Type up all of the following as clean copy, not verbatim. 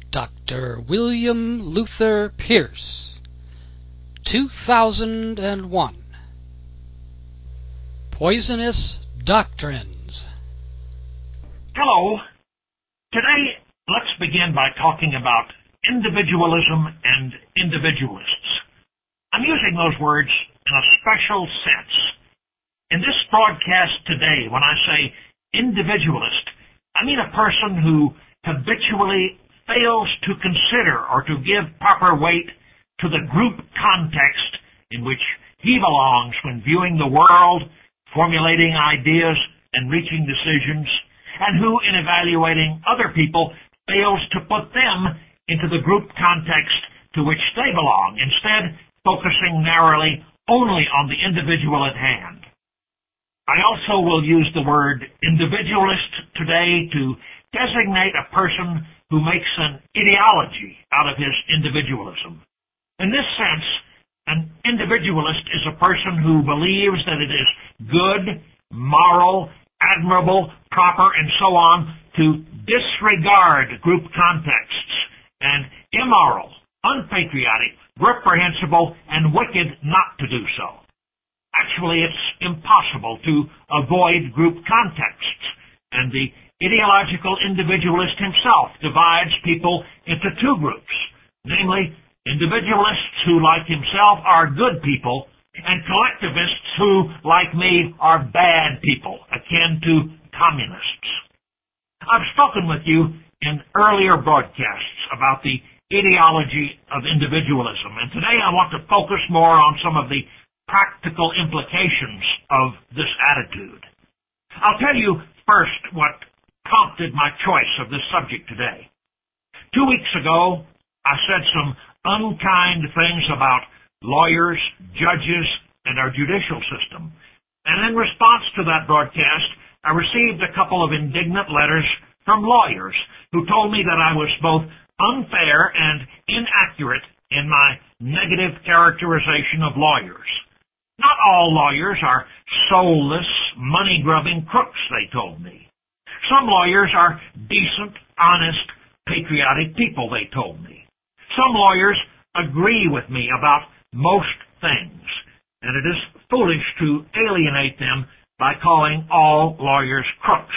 Dr. William Luther Pierce, 2001. Poisonous Doctrines. Hello. Today, let's begin by talking about individualism and individualists. I'm using those words in a special sense. In this broadcast today, when I say individualist, I mean a person who habitually fails to consider or to give proper weight to the group context in which he belongs when viewing the world, formulating ideas, and reaching decisions, and who, in evaluating other people, fails to put them into the group context to which they belong, instead focusing narrowly only on the individual at hand. I also will use the word individualist today to designate a person who makes an ideology out of his individualism. In this sense, an individualist is a person who believes that it is good, moral, admirable, proper, and so on to disregard group contexts, and immoral, unpatriotic, reprehensible, and wicked not to do so. Actually, it's impossible to avoid group contexts, and the ideological individualist himself divides people into two groups, namely individualists who, like himself, are good people, and collectivists who, like me, are bad people, akin to communists. I've spoken with you in earlier broadcasts about the ideology of individualism, and today I want to focus more on some of the practical implications of this attitude. I'll tell you first what prompted my choice of this subject today. 2 weeks ago, I said some unkind things about lawyers, judges, and our judicial system. And in response to that broadcast, I received a couple of indignant letters from lawyers who told me that I was both unfair and inaccurate in my negative characterization of lawyers. Not all lawyers are soulless, money-grubbing crooks, they told me. Some lawyers are decent, honest, patriotic people, they told me. Some lawyers agree with me about most things, and it is foolish to alienate them by calling all lawyers crooks.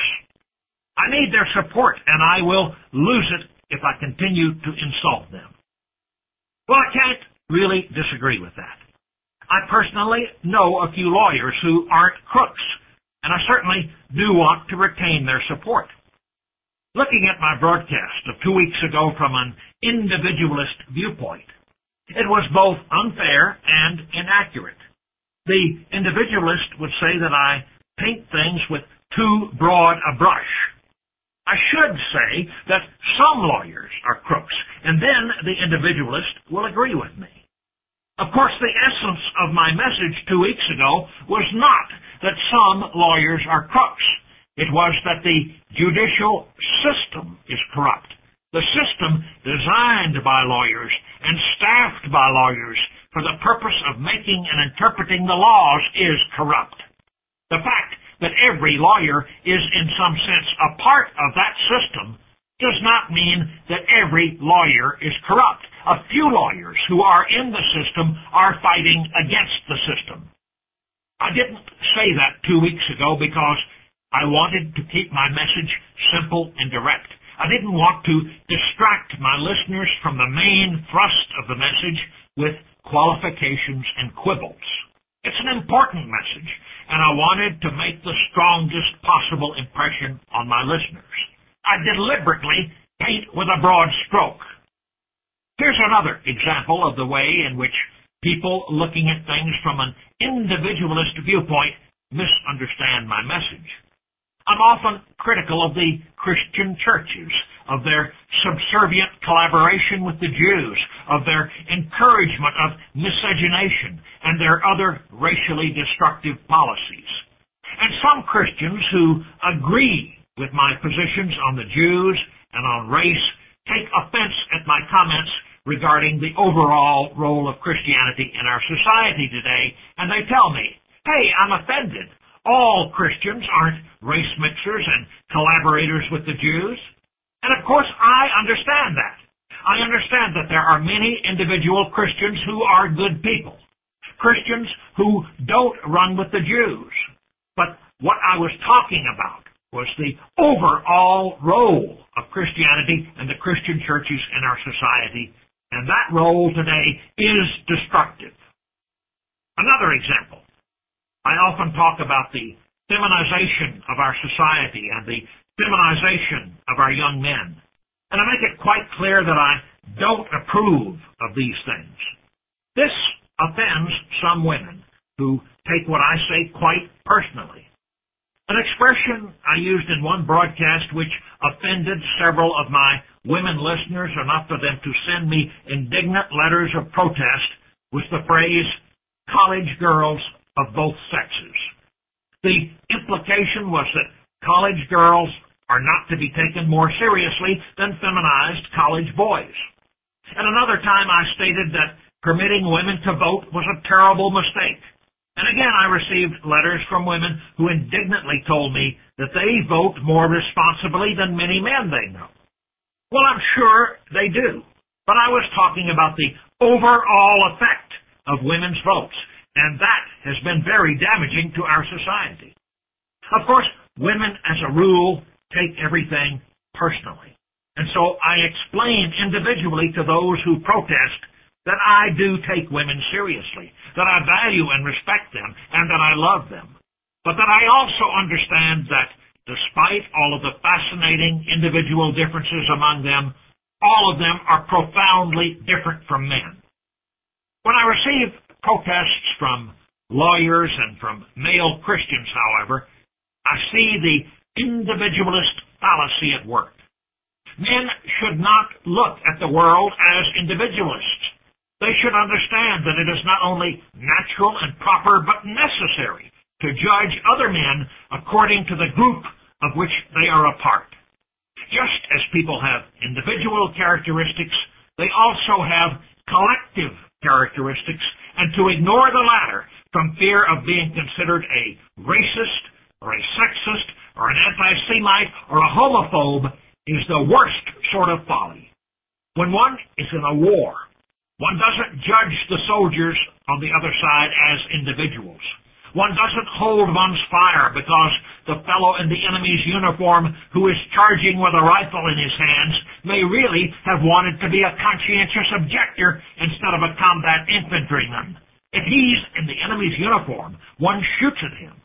I need their support, and I will lose it if I continue to insult them. Well, I can't really disagree with that. I personally know a few lawyers who aren't crooks, and I certainly do want to retain their support. Looking at my broadcast of 2 weeks ago from an individualist viewpoint, it was both unfair and inaccurate. The individualist would say that I paint things with too broad a brush. I should say that some lawyers are crooks, and then the individualist will agree with me. Of course, the essence of my message 2 weeks ago was not that some lawyers are crooks. It was that the judicial system is corrupt. The system designed by lawyers and staffed by lawyers for the purpose of making and interpreting the laws is corrupt. The fact that every lawyer is in some sense a part of that system does not mean that every lawyer is corrupt. A few lawyers who are in the system are fighting against the system. I didn't say that 2 weeks ago because I wanted to keep my message simple and direct. I didn't want to distract my listeners from the main thrust of the message with qualifications and quibbles. It's an important message, and I wanted to make the strongest possible impression on my listeners. I deliberately paint with a broad stroke. Here's another example of the way in which people looking at things from an individualist viewpoint misunderstand my message. I'm often critical of the Christian churches, of their subservient collaboration with the Jews, of their encouragement of miscegenation, and their other racially destructive policies. And some Christians who agree with my positions on the Jews and on race take offense at my comments regarding the overall role of Christianity in our society today, and they tell me, hey, I'm offended. All Christians aren't race mixers and collaborators with the Jews. And of course, I understand that. I understand that there are many individual Christians who are good people, Christians who don't run with the Jews. But what I was talking about was the overall role of Christianity and the Christian churches in our society, and that role today is destructive. Another example, I often talk about the feminization of our society and the feminization of our young men, and I make it quite clear that I don't approve of these things. This offends some women who take what I say quite personally. An expression I used in one broadcast which offended several of my women listeners enough for them to send me indignant letters of protest was the phrase, college girls of both sexes. The implication was that college girls are not to be taken more seriously than feminized college boys. At another time I stated that permitting women to vote was a terrible mistake. And again, I received letters from women who indignantly told me that they vote more responsibly than many men they know. Well, I'm sure they do. But I was talking about the overall effect of women's votes, and that has been very damaging to our society. Of course, women, as a rule, take everything personally. And so I explain individually to those who protest that I do take women seriously, that I value and respect them, and that I love them. But that I also understand that despite all of the fascinating individual differences among them, all of them are profoundly different from men. When I receive protests from lawyers and from male Christians, however, I see the individualist fallacy at work. Men should not look at the world as individualists. They should understand that it is not only natural and proper, but necessary to judge other men according to the group of which they are a part. Just as people have individual characteristics, they also have collective characteristics, and to ignore the latter from fear of being considered a racist or a sexist or an anti-Semite or a homophobe is the worst sort of folly. When one is in a war, one doesn't judge the soldiers on the other side as individuals. One doesn't hold one's fire because the fellow in the enemy's uniform who is charging with a rifle in his hands may really have wanted to be a conscientious objector instead of a combat infantryman. If he's in the enemy's uniform, one shoots at him.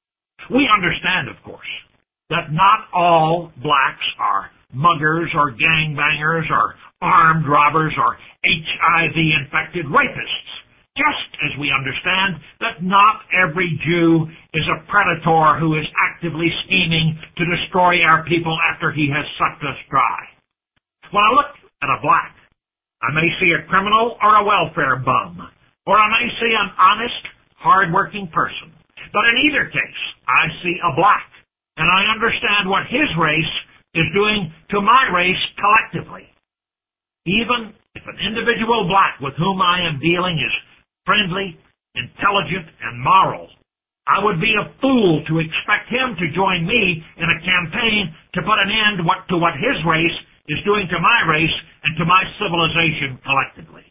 We understand, of course, that not all blacks are muggers or gangbangers or armed robbers or HIV-infected rapists, just as we understand that not every Jew is a predator who is actively scheming to destroy our people after he has sucked us dry. When I look at a black, I may see a criminal or a welfare bum, or I may see an honest, hard-working person. But in either case, I see a black, and I understand what his race is doing to my race collectively. Even if an individual black with whom I am dealing is friendly, intelligent, and moral, I would be a fool to expect him to join me in a campaign to put an end to what his race is doing to my race and to my civilization collectively.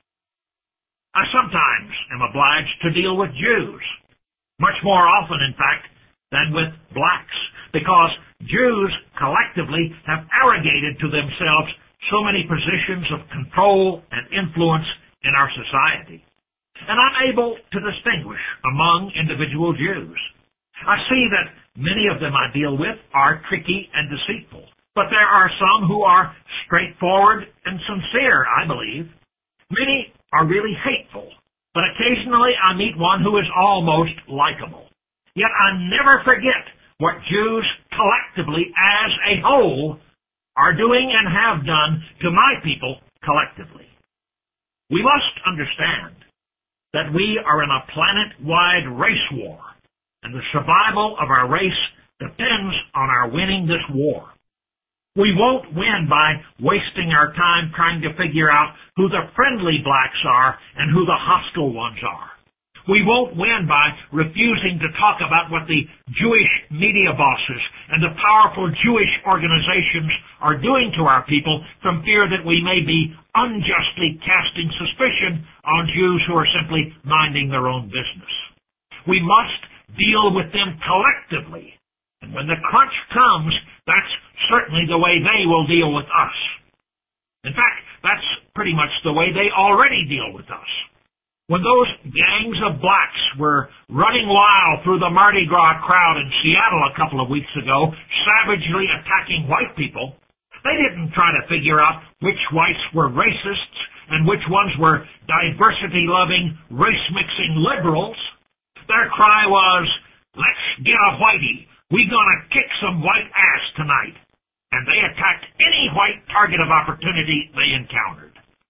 I sometimes am obliged to deal with Jews, much more often, in fact, than with blacks, because Jews collectively have arrogated to themselves so many positions of control and influence in our society. And I'm able to distinguish among individual Jews. I see that many of them I deal with are tricky and deceitful, but there are some who are straightforward and sincere, I believe. Many are really hateful, but occasionally I meet one who is almost likable. Yet I never forget what Jews collectively as a whole are doing and have done to my people collectively. We must understand that we are in a planet-wide race war, and the survival of our race depends on our winning this war. We won't win by wasting our time trying to figure out who the friendly blacks are and who the hostile ones are. We won't win by refusing to talk about what the Jewish media bosses and the powerful Jewish organizations are doing to our people from fear that we may be unjustly casting suspicion on Jews who are simply minding their own business. We must deal with them collectively. And when the crunch comes, that's certainly the way they will deal with us. In fact, that's pretty much the way they already deal with us. When those gangs of blacks were running wild through the Mardi Gras crowd in Seattle a couple of weeks ago, savagely attacking white people, they didn't try to figure out which whites were racists and which ones were diversity-loving, race-mixing liberals. Their cry was, "Let's get a whitey. We're gonna kick some white ass tonight." And they attacked any white target of opportunity they encountered.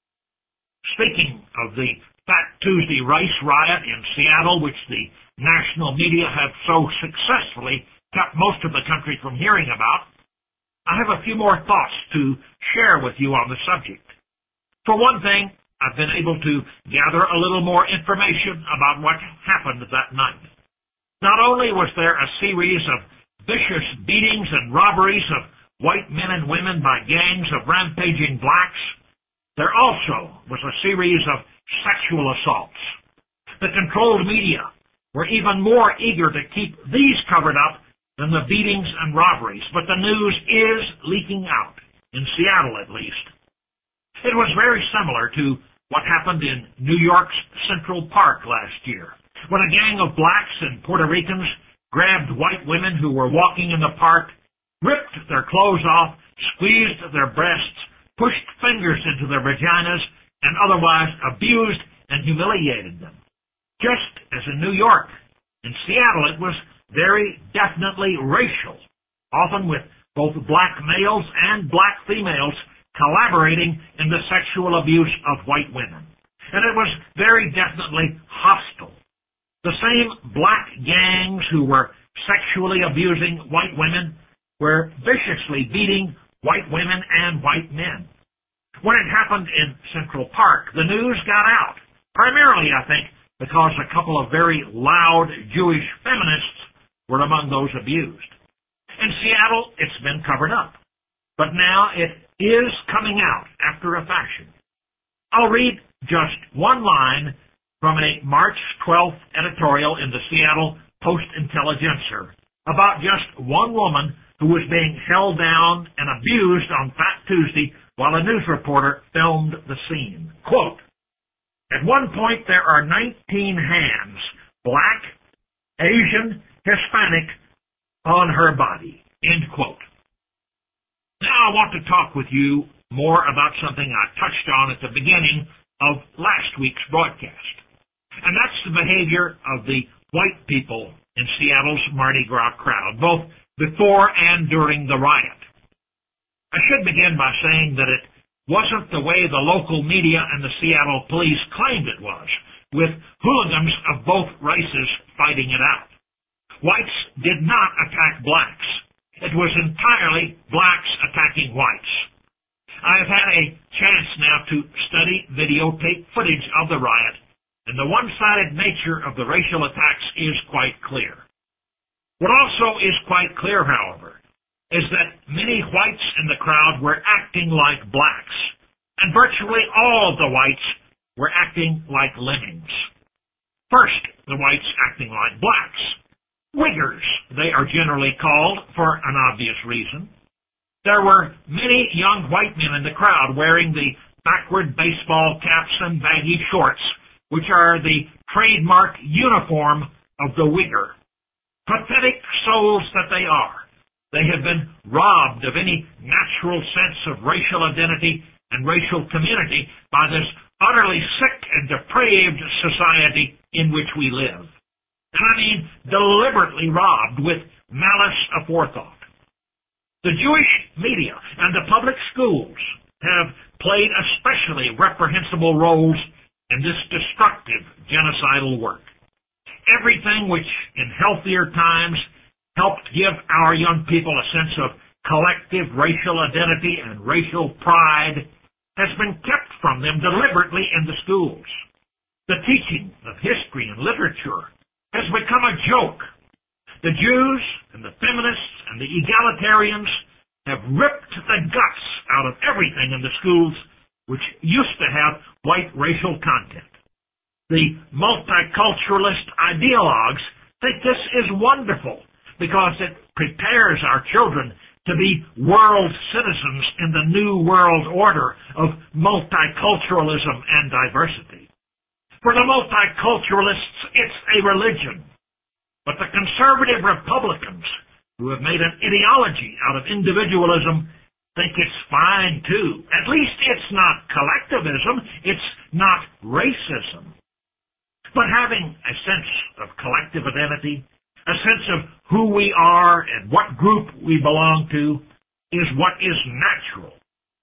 Speaking of the Fat Tuesday race riot in Seattle, which the national media have so successfully kept most of the country from hearing about, I have a few more thoughts to share with you on the subject. For one thing, I've been able to gather a little more information about what happened that night. Not only was there a series of vicious beatings and robberies of white men and women by gangs of rampaging blacks, there also was a series of sexual assaults. The controlled media were even more eager to keep these covered up than the beatings and robberies, but the news is leaking out, in Seattle at least. It was very similar to what happened in New York's Central Park last year, when a gang of blacks and Puerto Ricans grabbed white women who were walking in the park, ripped their clothes off, squeezed their breasts, pushed fingers into their vaginas, and otherwise abused and humiliated them. Just as in New York, in Seattle it was very definitely racial, often with both black males and black females collaborating in the sexual abuse of white women. And it was very definitely hostile. The same black gangs who were sexually abusing white women were viciously beating white women and white men. When it happened in Central Park, the news got out, primarily, I think, because a couple of very loud Jewish feminists were among those abused. In Seattle, it's been covered up, but now it is coming out after a fashion. I'll read just one line from a March 12th editorial in the Seattle Post-Intelligencer about just one woman who was being held down and abused on Fat Tuesday while a news reporter filmed the scene. Quote, "At one point there are 19 hands, black, Asian, Hispanic, on her body." End quote. Now I want to talk with you more about something I touched on at the beginning of last week's broadcast. And that's the behavior of the white people in Seattle's Mardi Gras crowd, both before and during the riot. I should begin by saying that it wasn't the way the local media and the Seattle police claimed it was, with hooligans of both races fighting it out. Whites did not attack blacks. It was entirely blacks attacking whites. I have had a chance now to study videotape footage of the riot, and the one-sided nature of the racial attacks is quite clear. What also is quite clear, however, is that many whites in the crowd were acting like blacks, and virtually all of the whites were acting like lemmings. First, the whites acting like blacks. Wiggers, they are generally called for an obvious reason. There were many young white men in the crowd wearing the backward baseball caps and baggy shorts, which are the trademark uniform of the Wigger. Pathetic souls that they are. They have been robbed of any natural sense of racial identity and racial community by this utterly sick and depraved society in which we live. And I mean deliberately robbed with malice aforethought. The Jewish media and the public schools have played especially reprehensible roles in this destructive genocidal work. Everything which in healthier times helped give our young people a sense of collective racial identity and racial pride has been kept from them deliberately in the schools. The teaching of history and literature has become a joke. The Jews and the feminists and the egalitarians have ripped the guts out of everything in the schools which used to have white racial content. The multiculturalist ideologues think this is wonderful because it prepares our children to be world citizens in the new world order of multiculturalism and diversity. For the multiculturalists, it's a religion. But the conservative Republicans, who have made an ideology out of individualism, think it's fine too. At least it's not collectivism, it's not racism. But having a sense of collective identity, a sense of who we are and what group we belong to, is what is natural.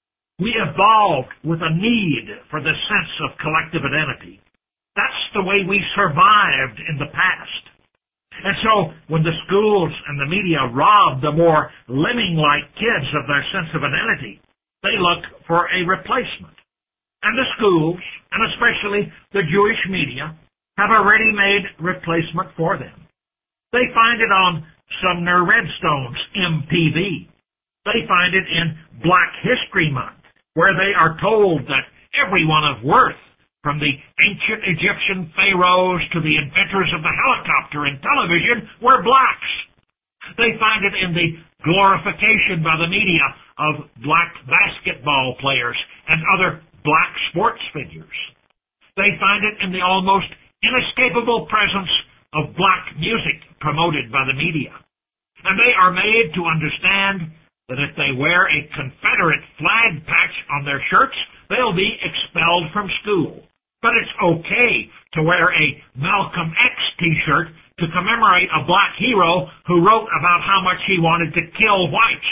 We evolved with a need for the sense of collective identity. That's the way we survived in the past. And so, when the schools and the media rob the more lemming-like kids of their sense of identity, they look for a replacement. And the schools, and especially the Jewish media, have a ready-made replacement for them. They find it on Sumner Redstone's MTV. They find it in Black History Month, where they are told that everyone of worth, from the ancient Egyptian pharaohs to the inventors of the helicopter and television, were blacks. They find it in the glorification by the media of black basketball players and other black sports figures. They find it in the almost inescapable presence of black music promoted by the media. And they are made to understand that if they wear a Confederate flag patch on their shirts, they'll be expelled from school. But it's okay to wear a Malcolm X t-shirt to commemorate a black hero who wrote about how much he wanted to kill whites.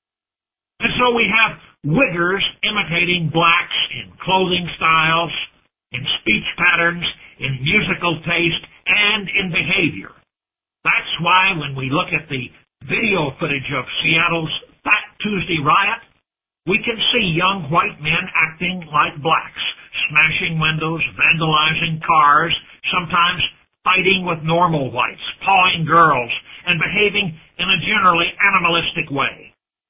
And so we have wiggers imitating blacks in clothing styles, in speech patterns, in musical taste, and in behavior. That's why when we look at the video footage of Seattle's Fat Tuesday riot, we can see young white men acting like blacks, smashing windows, vandalizing cars, sometimes fighting with normal whites, pawing girls, and behaving in a generally animalistic way.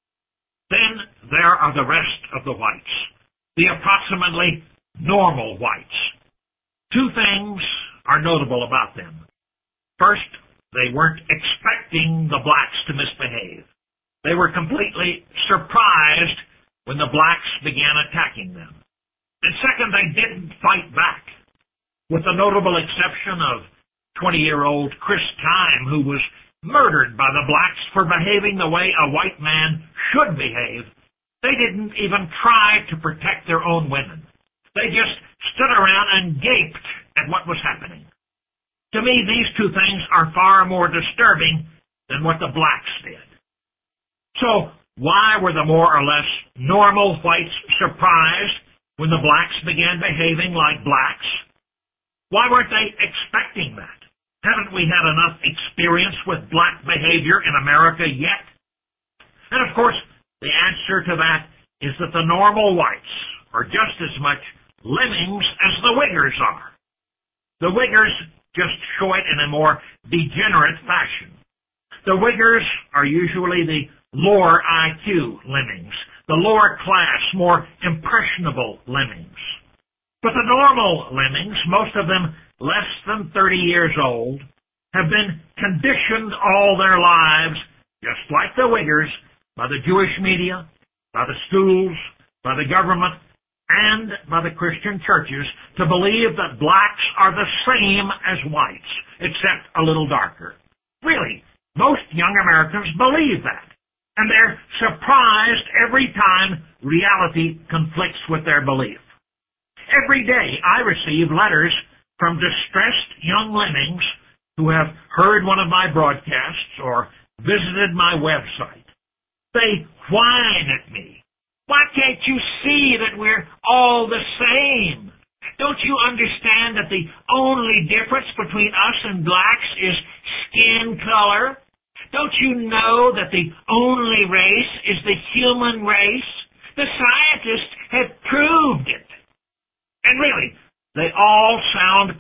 Then there are the rest of the whites, the approximately normal whites. Two things are notable about them. First, they weren't expecting the blacks to misbehave. They were completely surprised when the blacks began attacking them. And second, they didn't fight back, with the notable exception of 20-year-old Chris Time, who was murdered by the blacks for behaving the way a white man should behave. They didn't even try to protect their own women. They just stood around and gaped at what was happening. To me, these two things are far more disturbing than what the blacks did. So, why were the more or less normal whites surprised when the blacks began behaving like blacks? Why weren't they expecting that? Haven't we had enough experience with black behavior in America yet? And of course, the answer to that is that the normal whites are just as much lemmings as the wiggers are. The wiggers just show it in a more degenerate fashion. The wiggers are usually the lower IQ lemmings, the lower class, more impressionable lemmings. But the normal lemmings, most of them less than 30 years old, have been conditioned all their lives, just like the wiggers, by the Jewish media, by the schools, by the government, and by the Christian churches to believe that blacks are the same as whites, except a little darker. Really, most young Americans believe that. And they're surprised every time reality conflicts with their belief. Every day I receive letters from distressed young lemmings who have heard one of my broadcasts or visited my website. They whine at me. Why can't you see that we're all the same? Don't you understand that the only difference between us and blacks is skin color? Don't you know that the only race is the human race? The scientists have proved it. And really, they all sound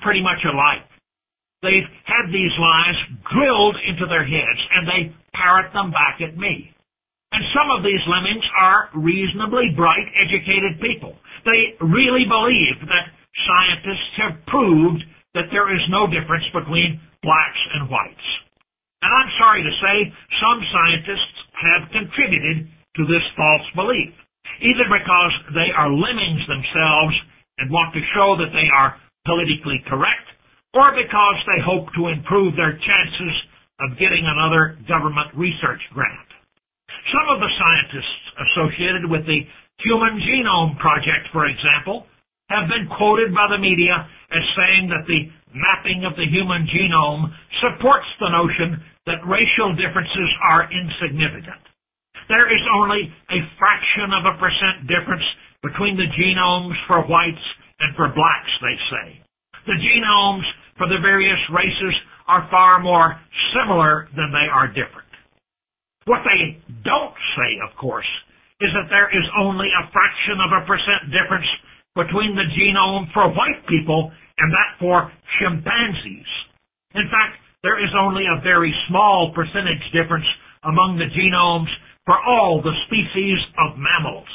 pretty much alike. They've had these lies drilled into their heads, and they parrot them back at me. And some of these lemmings are reasonably bright, educated people. They really believe that scientists have proved that there is no difference between blacks and whites. And I'm sorry to say, some scientists have contributed to this false belief, either because they are lemmings themselves and want to show that they are politically correct, or because they hope to improve their chances of getting another government research grant. Some of the scientists associated with the Human Genome Project, for example, have been quoted by the media as saying that the mapping of the human genome supports the notion that racial differences are insignificant. There is only a fraction of a % difference between the genomes for whites and for blacks, they say. The genomes for the various races are far more similar than they are different. What they don't say, of course, is that there is only a fraction of a % difference between the genome for white people and that for chimpanzees. In fact, there is only a very small percentage difference among the genomes for all the species of mammals.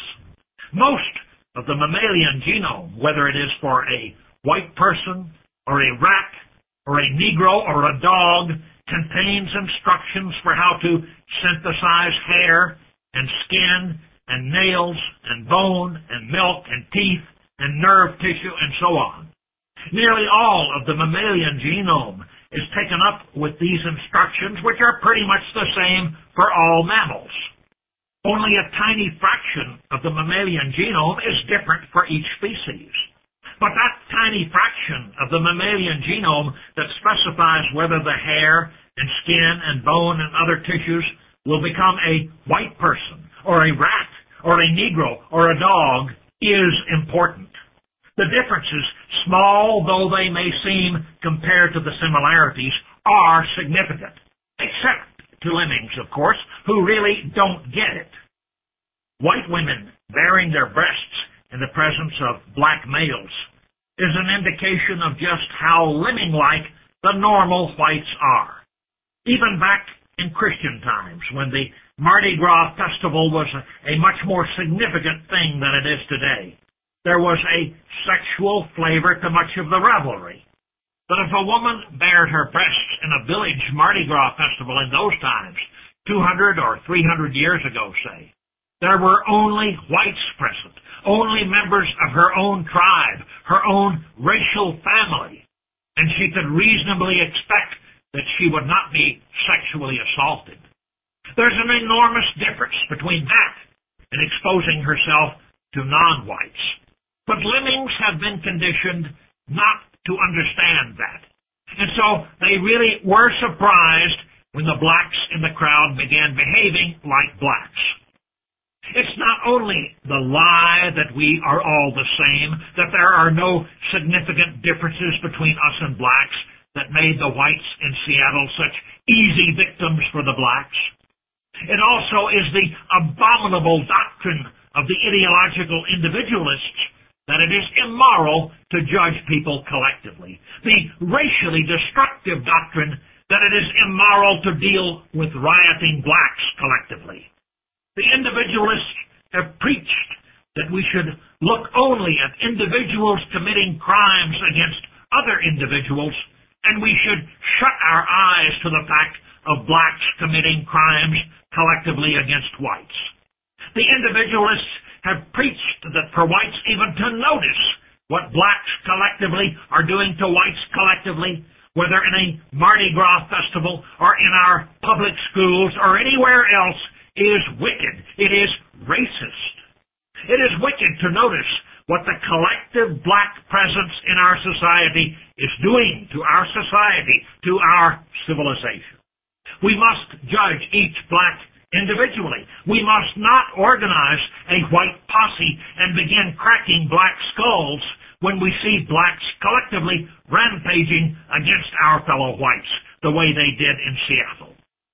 Most of the mammalian genome, whether it is for a white person or a rat or a Negro or a dog, contains instructions for how to synthesize hair and skin and nails and bone and milk and teeth and nerve tissue and so on. Nearly all of the mammalian genome is taken up with these instructions, which are pretty much the same for all mammals. Only a tiny fraction of the mammalian genome is different for each species. But that tiny fraction of the mammalian genome that specifies whether the hair and skin and bone and other tissues will become a white person or a rat or a Negro or a dog is important. The differences, small though they may seem compared to the similarities, are significant, except to lemmings, of course, who really don't get it. White women baring their breasts in the presence of black males is an indication of just how lemming-like the normal whites are. Even back in Christian times, when the Mardi Gras festival was a much more significant thing than it is today, there was a sexual flavor to much of the revelry. But if a woman bared her breasts in a village Mardi Gras festival in those times, 200 or 300 years ago, say, there were only whites present, only members of her own tribe, her own racial family, and she could reasonably expect that she would not be sexually assaulted. There's an enormous difference between that and exposing herself to non-whites. But lemmings have been conditioned not to understand that. And so they really were surprised when the blacks in the crowd began behaving like blacks. It's not only the lie that we are all the same, that there are no significant differences between us and blacks that made the whites in Seattle such easy victims for the blacks. It also is the abominable doctrine of the ideological individualists that it is immoral to judge people collectively. The racially destructive doctrine that it is immoral to deal with rioting blacks collectively. The individualists have preached that we should look only at individuals committing crimes against other individuals, and we should shut our eyes to the fact of blacks committing crimes collectively against whites. The individualists have preached that for whites even to notice what blacks collectively are doing to whites collectively, whether in a Mardi Gras festival or in our public schools or anywhere else, is wicked. It is racist. It is wicked to notice what the collective black presence in our society is doing to our society, to our civilization. We must judge each black individually. We must not organize a white posse and begin cracking black skulls when we see blacks collectively rampaging against our fellow whites the way they did in Seattle.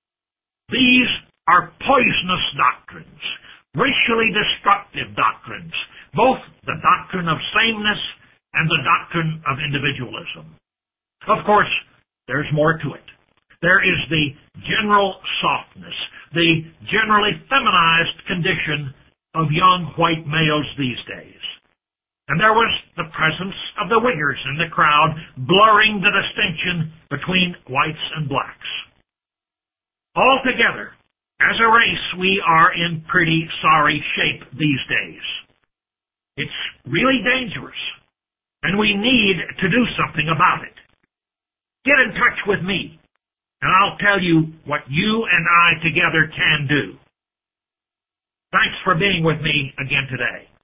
These are poisonous doctrines, racially destructive doctrines, both the doctrine of sameness and the doctrine of individualism. Of course, there's more to it. There is the general softness, the generally feminized condition of young white males these days. And there was the presence of the Whiggers in the crowd, blurring the distinction between whites and blacks. Altogether, as a race, we are in pretty sorry shape these days. It's really dangerous, and we need to do something about it. Get in touch with me, and I'll tell you what you and I together can do. Thanks for being with me again today.